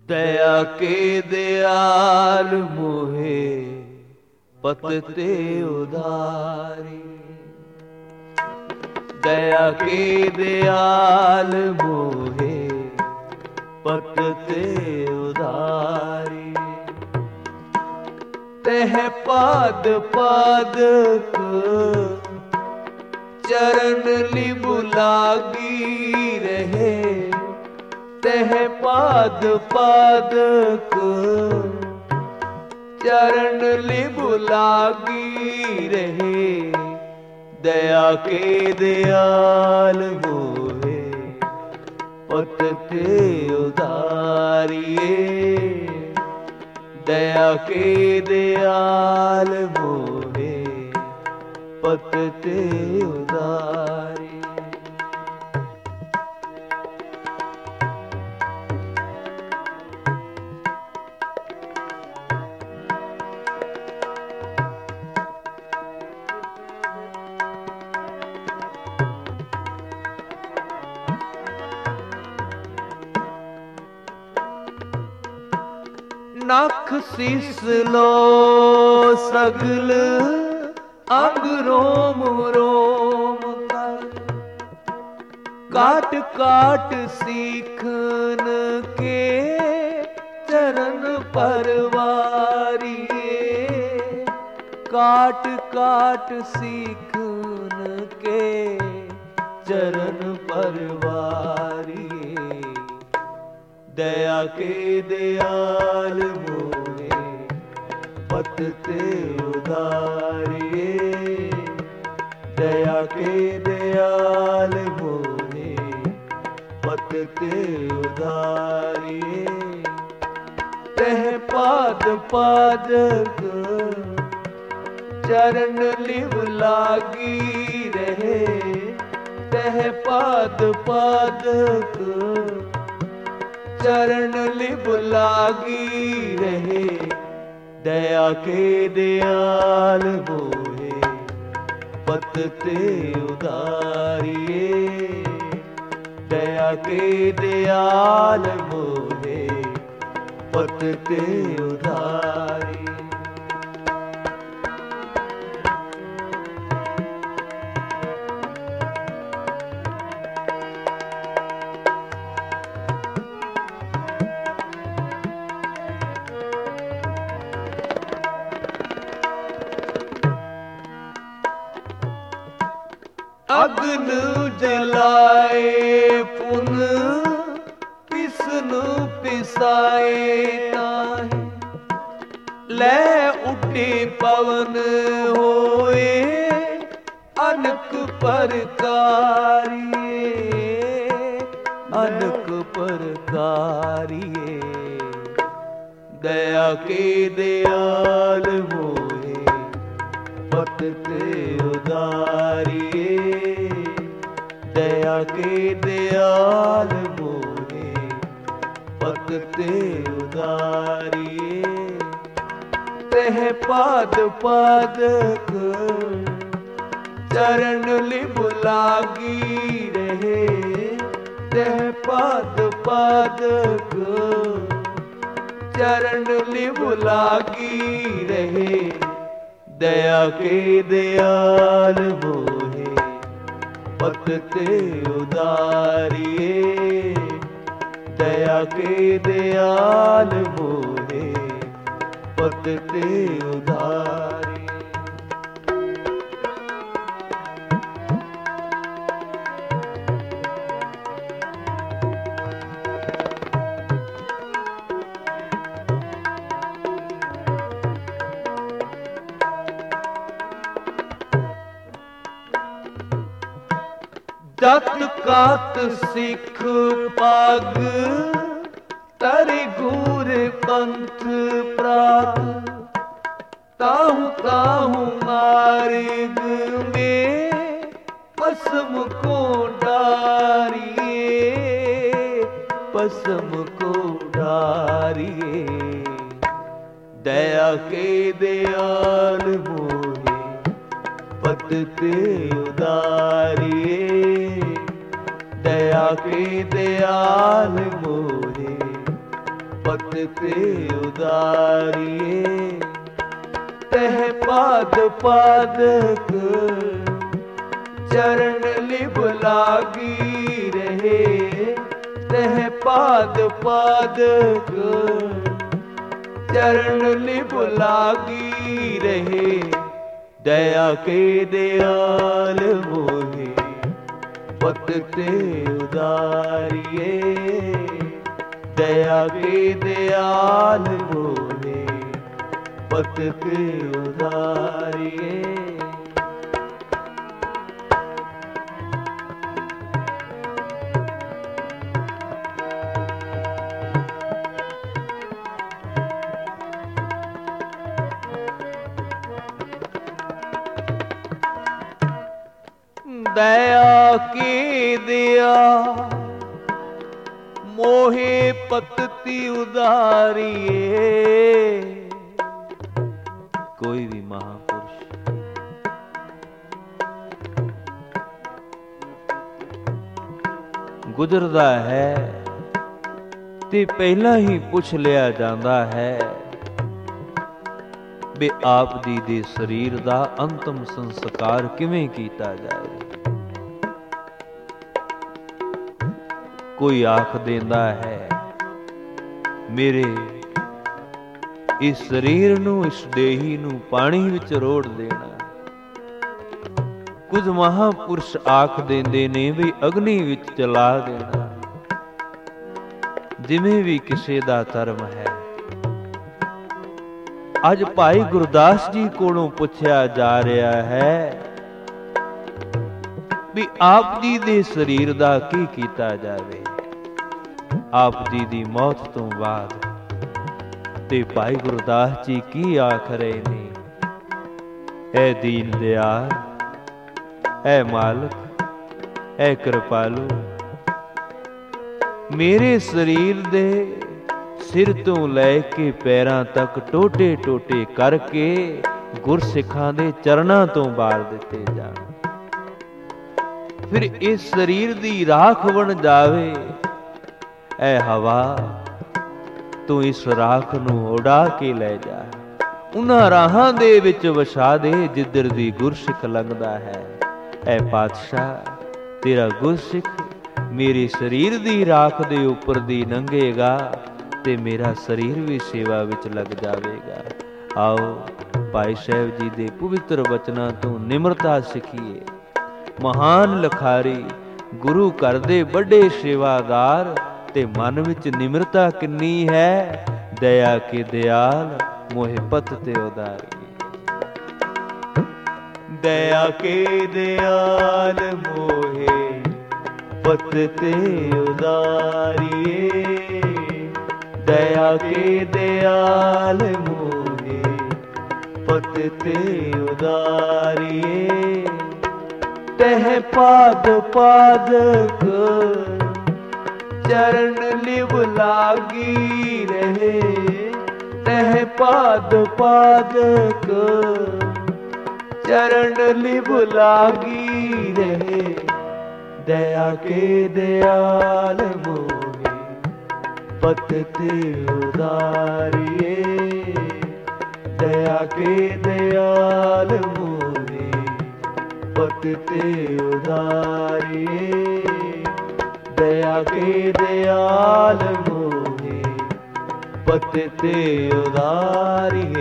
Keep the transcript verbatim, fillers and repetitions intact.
दया के दयाल मोहे पतते उधारी। दया के दयाल मोहे पतते उधारी। तह पाद पादक चरण लिबु लागी रहे। तह पाद पादक चरण लिबु लागी रहे। दया के दयाल मोहे पतते उधारिये। दया के दयाल मोहे पतते उधारी। नख शीस लो सगल अंग रोम रोम कर। काट काट सीखन के चरण परवारिये। काट काट सीखन के चरण परवारिये। दया के दयाल मोहे पतते उधारिये। दया के दयाल मोहे पतते उधारिये। तह पाद पादक चरण लिव लागी रहे। तह पाद पादक चरण लिब लागी रहे। दया के दयाल मोहे पतते उधारिये। दया के दयाल मोहे पतते उधारी। अग्न जलाए पुन पिसन पिसाए ताहि। लै उठे पवन होए अनक परकारिये। अनक परकारिये। दया के दयाल मोहे पतते उधारिये। दया के दयाल मोहे पतते उधारिये। तह पाद पादक चरण लिब लागी रहे। तह पाद पादक चरण लिब लागी रहे। दया के दयाल मोहे पतते उधारिये। दया के दयाल मोहे पतते उधारी। दत कात सिख पाग तरि घूर पंथ प्राग। ताहु ताहु मार्ग में पसम को डारिये। पसम को डारिये। दया के दयाल मोहे पतते उधारिये। दया के दयाल मोहे पत ते उदारिए। तह पाद पादक चरण लिभ लागी रहे। तह पाद पादक चरण लिभ लागी रहे। दया के दयाल मोहे पत ते उदारिए। दया के दयाल मोहे पत ते उदारिए। दया की दिया मोहे पतती उदारिए। कोई भी महापुरुष गुजरदा है ते पहला ही पुछ लिया जाता है भी आप जी दे शरीर दा अंतिम संस्कार किवें कीता जाए। कोई आख देंदा है मेरे इस शरीर नू इस देही नू पानी विच रोड़ देना। कुछ महापुरुष आख देंदे ने भी अग्नि विच जला देना। जिवें भी किसे दा धर्म है। अज भाई गुरदास जी कोलों पुछया जा रहा है भी आप जी दे शरीर दा की कीता जावे। आप जी दी मौत तो बाद ते भाई गुरदास जी की आख रहे ने। ऐ दीन दयाल, ऐ मालक, ऐ कृपालु, मेरे शरीर दे सिर तो लैके पैरां तक टोटे टोटे करके गुरसिखां दे चरणां तो बार दिते जाण। फिर इस शरीर दी राख बन जावे। ऐ हवा तू इस राख नू उड़ा के ले जा। उन्हां राहां दे विच वसा दे जिधर दी गुरसिख लंघदा है। ऐ पातशाह तेरा गुरसिख मेरे शरीर दी राख दे उपर दी लंघेगा ते मेरा शरीर भी सेवा विच लग जावेगा। आओ भाई साहब जी दे पवित्र वचनां तो निमरता सिखिए। महान लखारी गुरु घर दे बड़े सेवादार ते मन विच निमरता किन्नी है। दया के दयाल मोहे पत ते उदारी। दया के दयाल मोहे पत ते उदारिए। दया के दयाल मोहे पत ते उदारिए। तह पाद पादक चरण लिव लागी रहे। तह पाद पादक चरण लिव लागी रहे। दया के दयाल मोहे पत ते उदारिए। दया के दयाल मोहे पत ते उदारिए। दया के दयाल मोहे पत ते उदारिए।